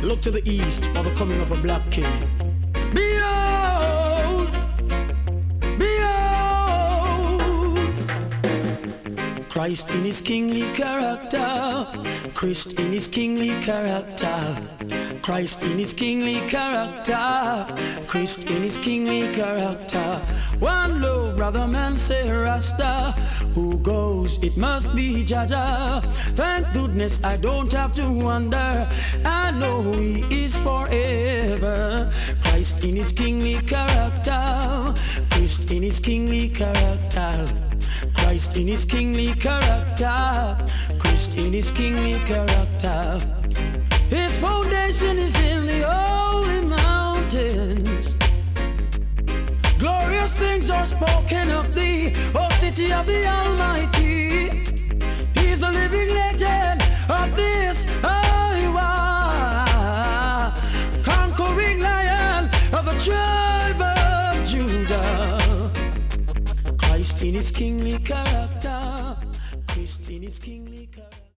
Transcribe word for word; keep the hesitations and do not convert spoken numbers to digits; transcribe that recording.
Look to the east for the coming of a black king. Behold, behold, Christ in his kingly character, Christ in his kingly character, Christ in his kingly character, Christ in his kingly character. One love, brother man, say Rasta. Who goes, it must be Jaja. Thank goodness I don't have to wonder. I know he is forever. Christ in his kingly character, Christ in his kingly character, Christ in his kingly character, Christ in his kingly character. His foundation is in the holy mountains. Glorious things are spoken of thee, O city of the Almighty. He's the living legend of this Iowa, conquering lion of the tribe of Judah. Christ in his kingly character, Christ in his kingly character.